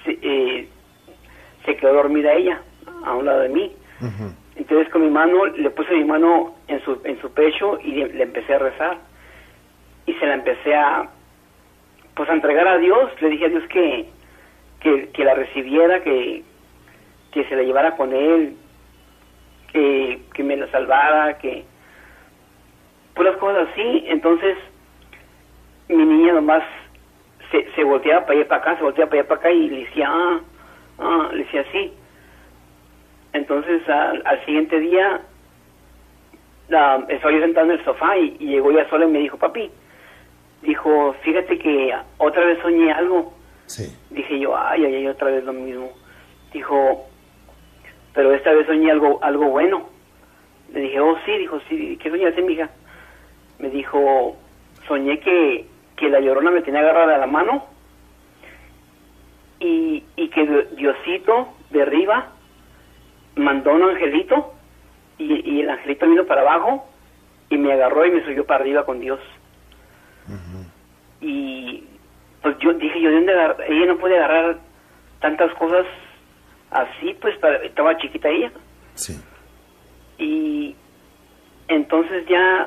se quedó dormida ella a un lado de mí. Entonces con mi mano, le puse mi mano en su pecho y le empecé a rezar. Y se la empecé a entregar a Dios. Le dije a Dios que la recibiera, que se la llevara con él, que me la salvara, que puras cosas así. Entonces mi niña nomás se volteaba para allá para acá, y le decía le decía así. Entonces al siguiente día estaba yo sentado en el sofá y llegó ella sola y me dijo: papi, dijo, fíjate que otra vez soñé algo. Sí. Dije yo: ay, otra vez lo mismo. Dijo: pero esta vez soñé algo bueno. Le dije: oh, sí. Dijo: sí. ¿Qué soñaste, mija? Me dijo: soñé que la llorona me tenía agarrada la mano y que Diosito de arriba mandó un angelito y el angelito vino para abajo y me agarró y me subió para arriba con Dios. Y pues yo dije, ¿de dónde ella no puede agarrar tantas cosas así? Pues estaba chiquita ella. Sí. Y entonces ya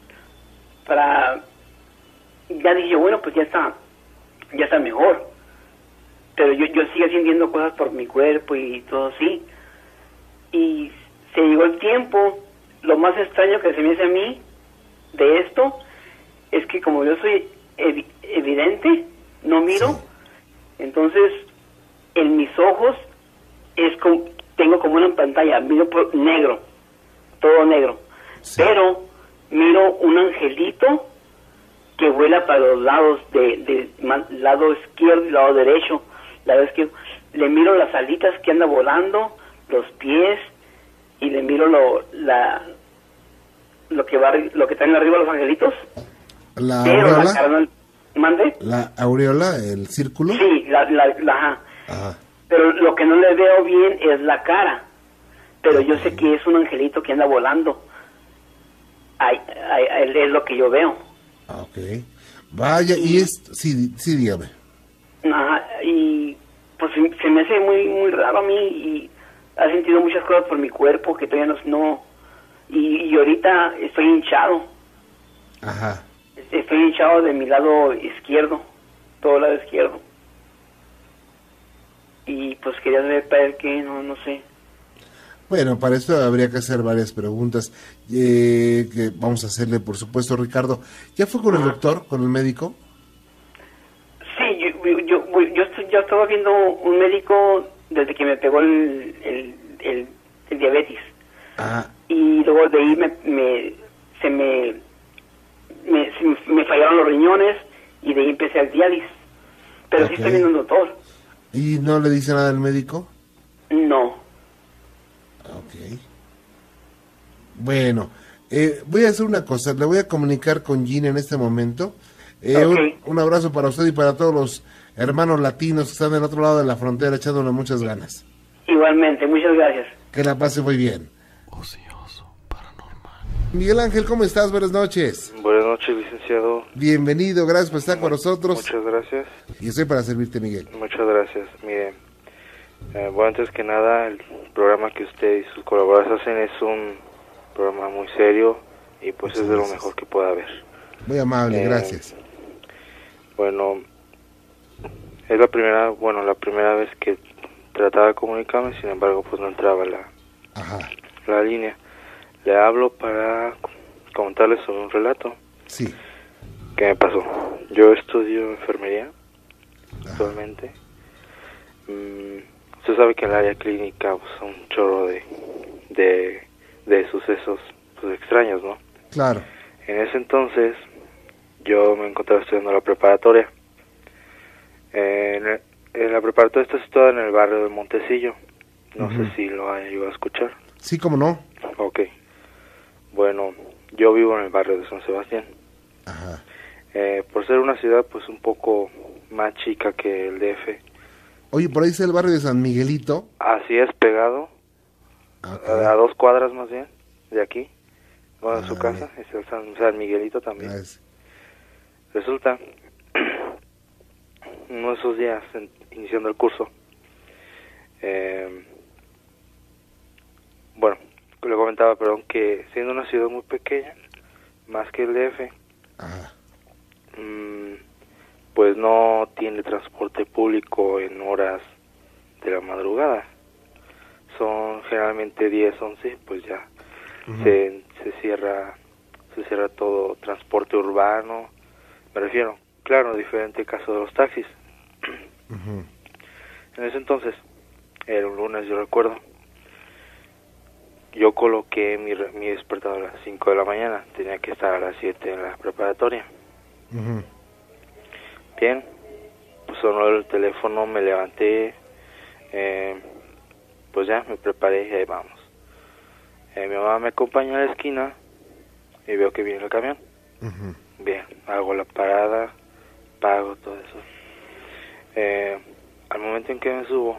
dije, bueno, pues ya está mejor. Pero yo sigo sintiendo cosas por mi cuerpo y todo así. Y se llegó el tiempo. Lo más extraño que se me hace a mí de esto es que como yo soy evidente, no miro, sí. Entonces en mis ojos tengo como una pantalla, miro por negro, todo negro, sí. Pero miro un angelito que vuela para los lados, lado izquierdo y lado derecho. Lado izquierdo, le miro las alitas que anda volando, los pies, y le miro lo que traen arriba los angelitos. ¿La aureola? La cara no, ¿mande? ¿La aureola, el círculo? Sí, ajá. Pero lo que no le veo bien es la cara. Pero yo sé que es un angelito que anda volando. Es lo que yo veo. Ok. Vaya, sí, dígame. Ajá, y pues se me hace muy, muy raro a mí, y he sentido muchas cosas por mi cuerpo que todavía no... Y ahorita estoy hinchado. Ajá. Estoy hinchado de mi lado izquierdo, todo el lado izquierdo. Y pues quería saber para él que no sé. Bueno, para esto habría que hacer varias preguntas que vamos a hacerle, por supuesto, Ricardo. ¿Ya fue con el doctor, con el médico? Sí, yo estaba viendo un médico desde que me pegó el diabetes. Y luego de ahí me fallaron los riñones y de ahí empecé al diálisis. Pero sí estoy viendo un doctor. ¿Y no le dice nada al médico? No. Ok. Bueno, voy a hacer una cosa, le voy a comunicar con Gina en este momento. Un abrazo para usted y para todos los hermanos latinos que están del otro lado de la frontera echándole muchas ganas. Igualmente, muchas gracias. Que la pase muy bien. Ocioso paranormal. Miguel Ángel, ¿cómo estás? Buenas noches. Buenas noches, licenciado. Bienvenido, gracias por estar con nosotros. Muchas gracias. Y estoy para servirte, Miguel. Muchas gracias. Mire, bueno, antes que nada, el programa que usted y sus colaboradores hacen es un programa muy serio y pues muchas es de lo mejor que pueda haber. Muy amable, gracias. Bueno, es la primera vez que trataba de comunicarme, sin embargo, pues no entraba la línea. Le hablo para comentarles sobre un relato. Sí. ¿Qué me pasó? Yo estudio enfermería actualmente. Usted sabe que en el área clínica pues, son un chorro de sucesos pues, extraños, ¿no? Claro. En ese entonces yo me encontraba estudiando la preparatoria. En la preparatoria está situada en el barrio de Montecillo. No sé si lo haya ido a escuchar. Sí, cómo no. Ok. Bueno, yo vivo en el barrio de San Sebastián. Ajá. Por ser una ciudad pues un poco más chica que el DF. Oye, por ahí está el barrio de San Miguelito. Así es, pegado. A 2 cuadras más bien, de aquí. Bueno, su casa, es el San Miguelito también. Gracias. Resulta, uno de esos días, iniciando el curso, bueno, le comentaba, que siendo una ciudad muy pequeña, más que el DF, pues no tiene transporte público en horas de la madrugada. Son generalmente 10, 11, pues ya se cierra todo transporte urbano. Me refiero, claro, diferente caso de los taxis. En ese entonces, era un lunes, yo recuerdo, yo coloqué mi despertador a las 5 de la mañana, tenía que estar a las 7 en la preparatoria. Bien, pues sonó el teléfono, me levanté, pues ya me preparé y ahí vamos. Mi mamá me acompaña a la esquina y veo que viene el camión. Bien, hago la parada, pago todo eso. Al momento en que me subo,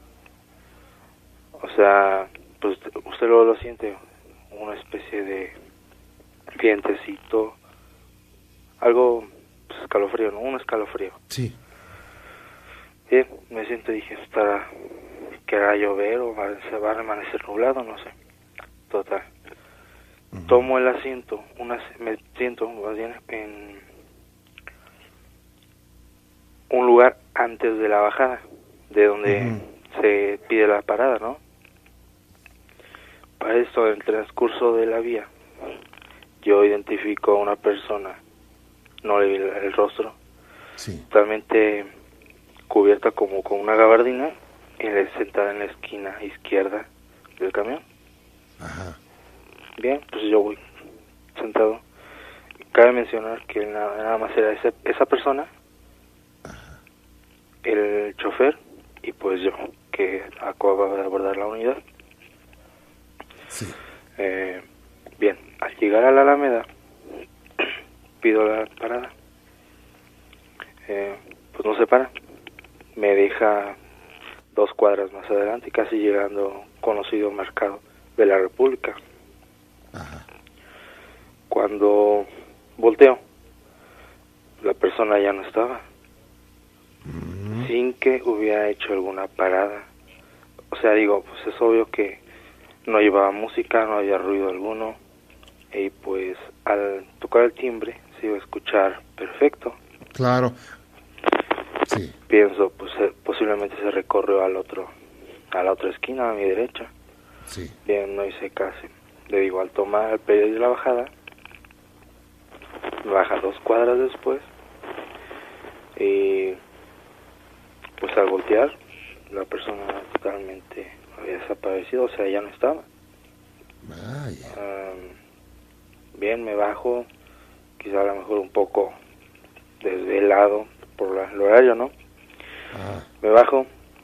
o sea, pues usted luego lo siente, una especie de vientecito, algo pues, escalofrío, ¿no? Un escalofrío. Sí. Bien, me siento y dije, que va a llover o se va a permanecer nublado, no sé. Total. Tomo el asiento, me siento más bien en un lugar antes de la bajada, de donde se pide la parada, ¿no? Para esto, en el transcurso de la vía, yo identifico a una persona, no le vi el rostro, totalmente cubierta como con una gabardina, sentada en la esquina izquierda del camión. Ajá. Bien, pues yo voy sentado. Cabe mencionar que nada más era esa persona, el chofer y pues yo, que acababa de abordar la unidad. Sí. Bien, al llegar a la Alameda, pido la parada. Pues no se para. Me deja 2 cuadras más adelante, casi llegando conocido mercado de la República. Ajá. Cuando volteo, la persona ya no estaba. Sin que hubiera hecho alguna parada. O sea, digo, pues es obvio que no llevaba música, no había ruido alguno. Y pues al tocar el timbre se iba a escuchar perfecto. Claro. Sí. Pienso, pues posiblemente se recorrió a la otra esquina, a mi derecha. Sí. Bien, no hice caso. Le digo, al tomar el pedir de la bajada, baja 2 cuadras después. Y pues al voltear, la persona totalmente había desaparecido, o sea, ya no estaba. Bien, me bajo, quizá a lo mejor un poco desvelado por el horario, ¿no? Me bajo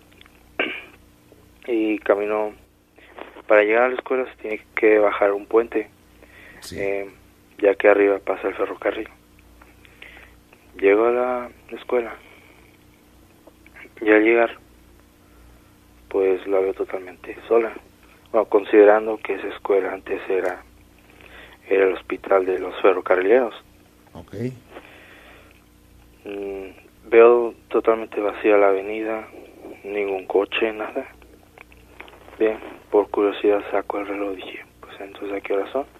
y camino. Para llegar a la escuela se tiene que bajar un puente, ya que arriba pasa el ferrocarril. Llego a la escuela y al llegar, pues la veo totalmente sola. Bueno, considerando que esa escuela antes era el hospital de los ferrocarrileros. Okay. Veo totalmente vacía la avenida, ningún coche, nada. Bien, por curiosidad saco el reloj y dije, pues entonces ¿a qué hora son?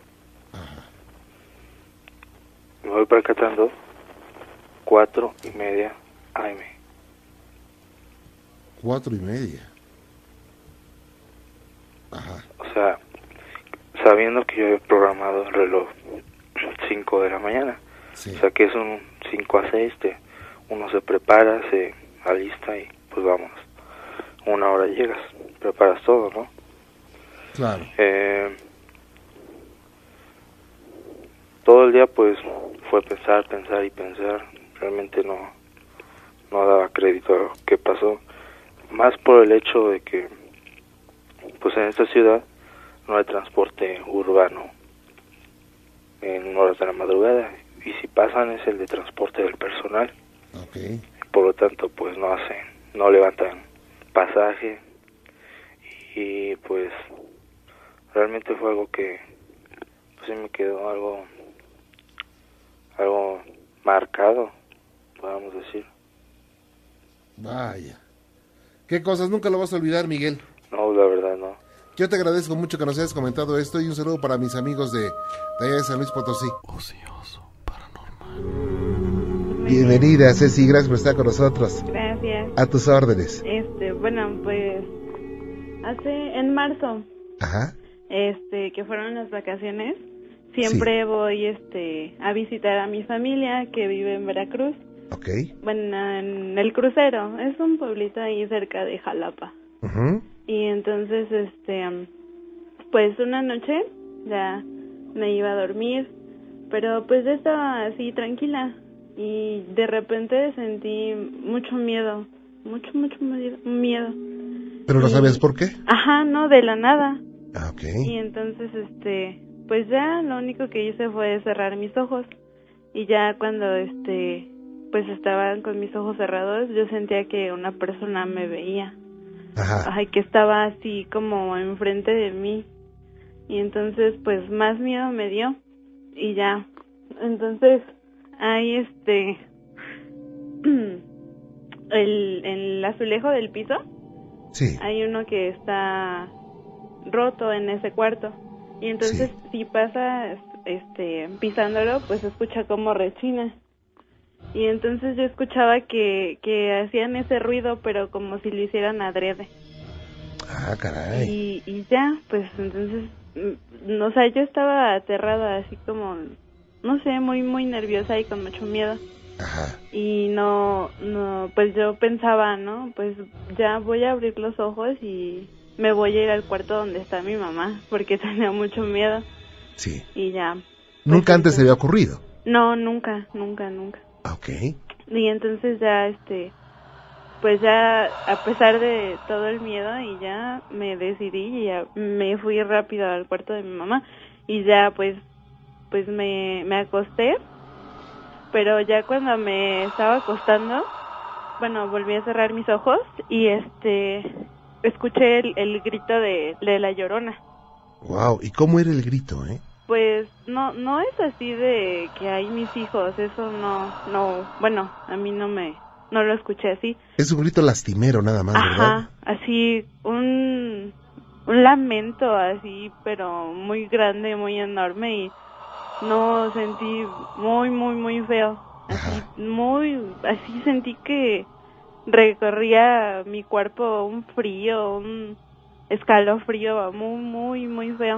Me voy percatando 4:30 AM. 4:30. Ajá. O sea, sabiendo que yo había programado el reloj 5 de la mañana. Sí. O sea que es un 5 a 6, uno se prepara, se alista y pues vamos. 1 hora llegas, preparas todo, ¿no? Claro. Todo el día pues fue pensar y pensar. Realmente no daba crédito a lo que pasó. Más por el hecho de que pues en esta ciudad no hay transporte urbano en horas de la madrugada. Y si pasan es el de transporte del personal. Okay. Por lo tanto pues no levantan pasaje. Y pues realmente fue algo que pues sí me quedó algo marcado, podemos decir. Vaya. ¿Qué cosas? Nunca lo vas a olvidar, Miguel. No, la verdad no. Yo te agradezco mucho que nos hayas comentado esto y un saludo para mis amigos de allá de San Luis Potosí. Ocioso paranormal. Bienvenida, Ceci, gracias por estar con nosotros. Gracias. A tus órdenes. Bueno, pues en marzo. Ajá. Que fueron las vacaciones. Siempre voy a visitar a mi familia que vive en Veracruz. Okay. Bueno, en El Crucero, es un pueblito ahí cerca de Jalapa. Y entonces, pues una noche ya me iba a dormir, pero pues yo estaba así tranquila y de repente sentí mucho miedo, mucho miedo. ¿Pero no sabías por qué? Ajá, no, de la nada. Okay. Y entonces, pues ya lo único que hice fue cerrar mis ojos y ya cuando, pues estaban con mis ojos cerrados, yo sentía que una persona me veía. Ajá. Ay, que estaba así como enfrente de mí. Y entonces, pues más miedo me dio. Y ya. Entonces, ahí el azulejo del piso. Sí. Hay uno que está roto en ese cuarto. Y entonces si pasas pisándolo, pues se escucha como rechina. Y entonces yo escuchaba que hacían ese ruido, pero como si lo hicieran adrede. Ah, caray. Y ya, pues entonces, o sea, yo estaba aterrada, así como, no sé, muy, muy nerviosa y con mucho miedo. Ajá. Y no, pues yo pensaba, ¿no? Pues ya voy a abrir los ojos y me voy a ir al cuarto donde está mi mamá, porque tenía mucho miedo. Sí. Y ya. Pues, ¿Nunca antes se había ocurrido? No, nunca. Ok. Y entonces ya, pues ya, a pesar de todo el miedo, y ya me decidí y ya me fui rápido al cuarto de mi mamá. Y ya, pues me acosté. Pero ya cuando me estaba acostando, bueno, volví a cerrar mis ojos y escuché el grito de la Llorona. Wow, ¿y cómo era el grito, Pues no es así de que hay mis hijos, eso no, bueno, a mí no lo escuché así. Es un grito lastimero nada más, ajá, ¿verdad? Ajá, así un lamento así, pero muy grande, muy enorme, y no, sentí muy, muy, muy feo. Así sentí que recorría mi cuerpo un frío, un escalofrío muy, muy, muy feo.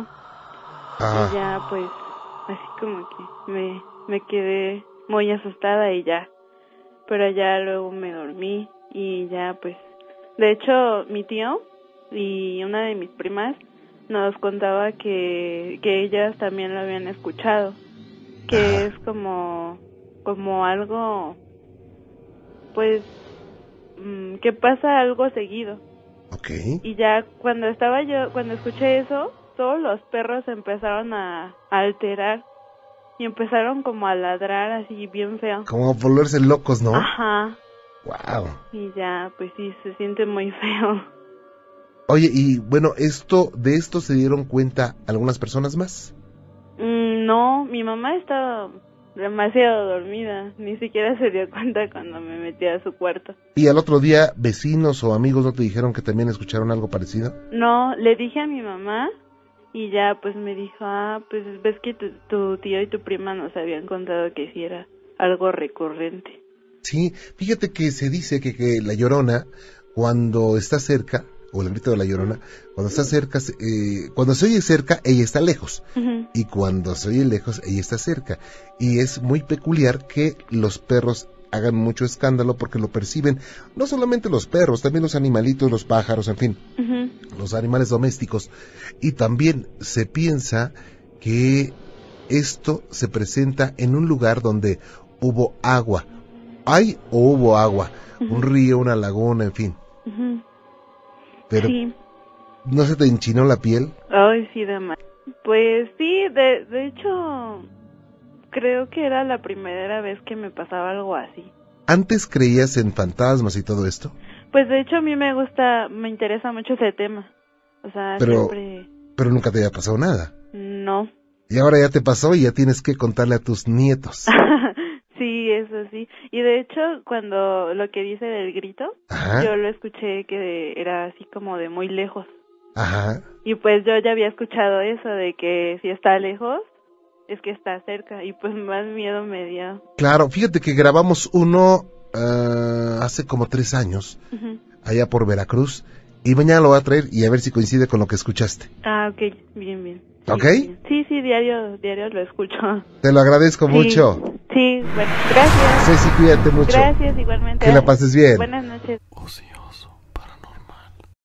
Y ya, pues, así como que me quedé muy asustada y ya. Pero ya luego me dormí y ya, pues, de hecho, mi tío y una de mis primas nos contaba que ellas también lo habían escuchado, que es como algo, pues, que pasa algo seguido. Okay. Y ya cuando escuché eso, todos los perros empezaron a alterar y empezaron como a ladrar así bien feo. Como a volverse locos, ¿no? Ajá. Wow. Y ya, pues sí, se siente muy feo. Oye, y bueno, ¿de esto se dieron cuenta algunas personas más? No, mi mamá estaba demasiado dormida, ni siquiera se dio cuenta cuando me metí a su cuarto. ¿Y al otro día vecinos o amigos no te dijeron que también escucharon algo parecido? No, le dije a mi mamá y ya pues me dijo, pues ves que tu tío y tu prima nos habían contado que sí era algo recurrente. Sí, fíjate que se dice que la Llorona, cuando está cerca, o el grito de la Llorona, cuando está cerca, cuando se oye cerca, ella está lejos. Uh-huh. Y cuando se oye lejos, ella está cerca. Y es muy peculiar que los perros hagan mucho escándalo porque lo perciben, no solamente los perros, también los animalitos, los pájaros, en fin, uh-huh, los animales domésticos. Y también se piensa que esto se presenta en un lugar donde hubo agua. ¿Hay o hubo agua? Uh-huh. Un río, una laguna, en fin. Uh-huh. Pero, sí. ¿No se te enchinó la piel? Ay, sí, demás. Pues sí, de hecho, creo que era la primera vez que me pasaba algo así. ¿Antes creías en fantasmas y todo esto? Pues de hecho a mí me interesa mucho ese tema. O sea, siempre... Pero nunca te había pasado nada. No. Y ahora ya te pasó y ya tienes que contarle a tus nietos. Sí, eso sí. Y de hecho, cuando lo que dice del grito, ajá, yo lo escuché que era así como de muy lejos. Ajá. Y pues yo ya había escuchado eso de que si está lejos, es que está cerca. Y pues más miedo me dio. Claro, fíjate que grabamos uno hace como 3 años, uh-huh, allá por Veracruz. Y mañana lo voy a traer y a ver si coincide con lo que escuchaste. Ok, bien. ¿Ok? Sí, diario lo escucho. Te lo agradezco mucho. Sí, bueno, gracias. Ceci, cuídate mucho. Gracias, igualmente. Que la pases bien. Buenas noches. Oh, sí.